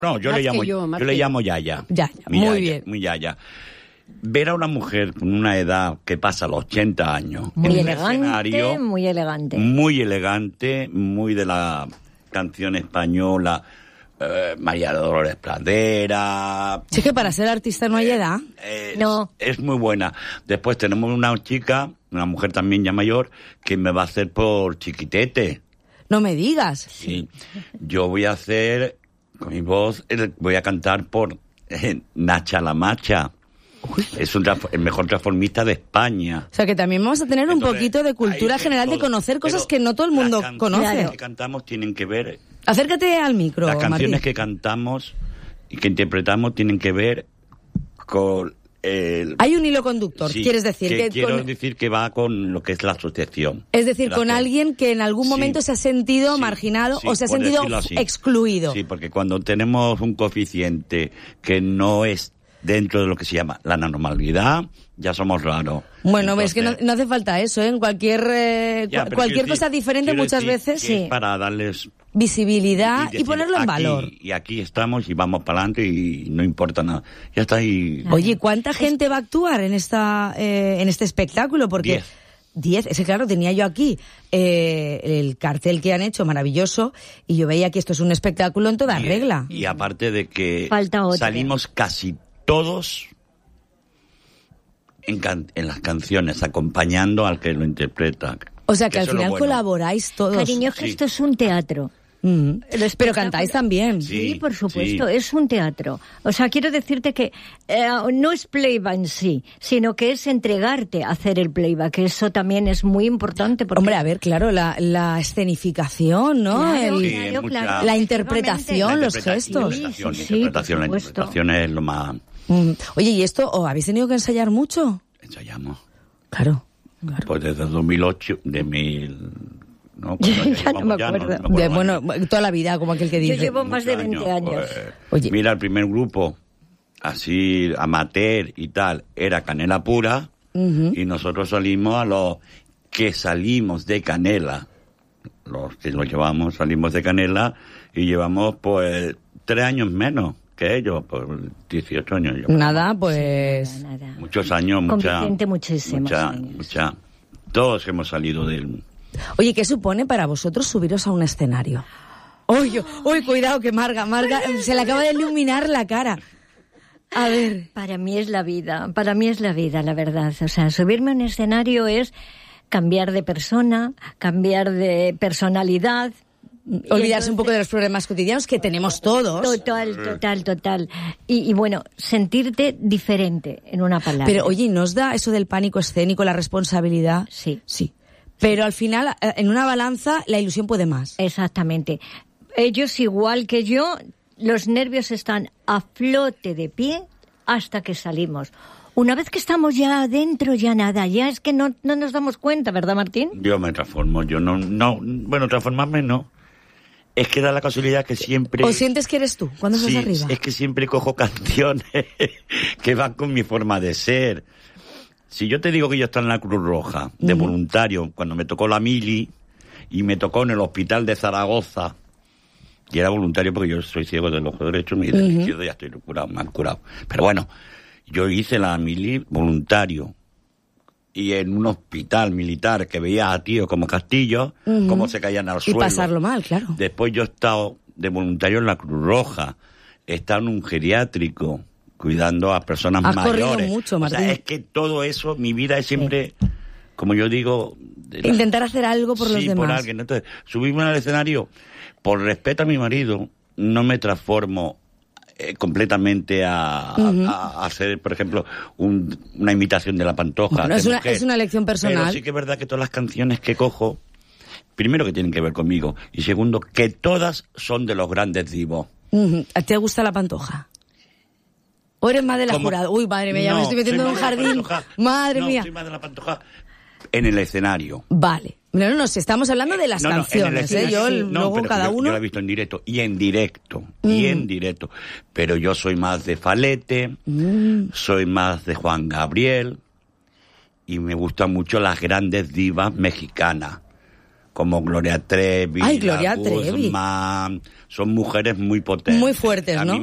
No, yo le llamo Yaya. Yaya, muy bien. Muy Yaya. Ver a una mujer con una edad que pasa los 80 años muy en elegante, un escenario, muy elegante. Muy elegante, muy de la canción española, María Dolores Pradera. Sí, que para ser artista no hay edad. No. Es muy buena. Después tenemos una chica, una mujer también ya mayor, que me va a hacer por Chiquitete. No me digas. Sí. Yo voy a hacer, con mi voz, voy a cantar por Nacha la Macha. Uy. Es el mejor transformista de España. O sea que también vamos a tener un poquito de cultura general de conocer cosas que no todo el mundo conoce. Las canciones que cantamos tienen que ver... Acércate al micro, Las canciones Martín. que cantamos y que interpretamos tienen que ver con el... Hay un hilo conductor, sí, quieres decir. Quiero decir que va con lo que es la asociación. Es decir, con alguien que en algún momento se ha sentido marginado o se ha sentido excluido. Sí, porque cuando tenemos un coeficiente que no es dentro de lo que se llama la normalidad, ya somos raros. Bueno, entonces, es que no hace falta eso, ¿eh? En cualquier cosa diferente muchas veces sí. Para darles visibilidad y ponerlo en valor. Y aquí estamos y vamos para adelante y no importa nada. Ya está ahí. Oye, ¿cuánta gente va a actuar en este espectáculo? Porque 10, ese claro, tenía yo aquí el cartel que han hecho, maravilloso, y yo veía que esto es un espectáculo en toda regla. Y aparte de que salimos casi todos en las canciones, acompañando al que lo interpreta. O sea que al final colaboráis todos. Cariño, que esto es un teatro. Pero cantáis también. Sí, por supuesto, es un teatro. O sea, quiero decirte que no es playback en sí, sino que es entregarte a hacer el playback, que eso también es muy importante. Porque... Hombre, a ver, claro, la escenificación, ¿no? Claro, la interpretación, los gestos. La interpretación es lo más... Oye, ¿y esto habéis tenido que ensayar mucho? Ensayamos. Claro. Pues desde 2008, ¿no? Ya no me acuerdo. Bueno, toda la vida, como aquel que dice. Yo llevo más de 20 años. Oye. Mira, el primer grupo, así, amateur y tal, era Canela Pura, y nosotros salimos a los que salimos de Canela. Los que lo llevamos, salimos de Canela, y llevamos, pues, 3 años menos que ellos, pues 18 años. Nada, pues... Nada. Muchos años, muchísimos años. Todos hemos salido del... Oye, ¿qué supone para vosotros subiros a un escenario? Uy, cuidado que Marga, se le acaba de iluminar la cara. A ver. Para mí es la vida, la verdad. O sea, subirme a un escenario es cambiar de persona, cambiar de personalidad. Olvidarse un poco de los problemas cotidianos que tenemos todos. Total. Y bueno, sentirte diferente, en una palabra. Pero oye, ¿nos da eso del pánico escénico, la responsabilidad? Sí. Pero al final, en una balanza, la ilusión puede más. Exactamente. Ellos, igual que yo, los nervios están a flote de pie hasta que salimos. Una vez que estamos ya adentro, ya nada, ya es que no nos damos cuenta, ¿verdad, Martín? Yo me transformo, bueno, transformarme no. Es que da la casualidad que siempre... ¿O sientes que eres tú cuando estás arriba? Es que siempre cojo canciones que van con mi forma de ser. Si yo te digo que yo estaba en la Cruz Roja, de voluntario, cuando me tocó la mili, y me tocó en el hospital de Zaragoza, y era voluntario porque yo soy ciego del ojo derecho, y del izquierdo ya estoy curado, me han curado. Pero bueno, yo hice la mili voluntario, y en un hospital militar que veía a tíos como Castillo, cómo se caían al suelo. Y pasarlo mal, claro. Después yo he estado de voluntario en la Cruz Roja, he estado en un geriátrico, cuidando a personas mayores. Has corrido mucho, Martín. O sea, es que todo eso, mi vida es siempre, como yo digo... Intentar hacer algo por los demás. Sí, por alguien. Entonces, subirme al escenario, por respeto a mi marido, no me transformo completamente a hacer, por ejemplo, una imitación de La Pantoja. Bueno, es una elección personal. Pero sí que es verdad que todas las canciones que cojo, primero que tienen que ver conmigo, y segundo, que todas son de los grandes divos. ¿Te gusta La Pantoja? ¿O eres más de la jurada? Uy, madre mía, ya me estoy metiendo en un jardín. Madre mía. No, soy más de La Pantoja en el escenario. Vale. No, estamos hablando de las canciones, luego cada uno... Yo la he visto en directo, y en directo. Pero yo soy más de Falete, soy más de Juan Gabriel, y me gustan mucho las grandes divas mexicanas. como Gloria Trevi, Ay, Gloria Trevi. Guzmán, son mujeres muy potentes. Muy fuertes, ¿no?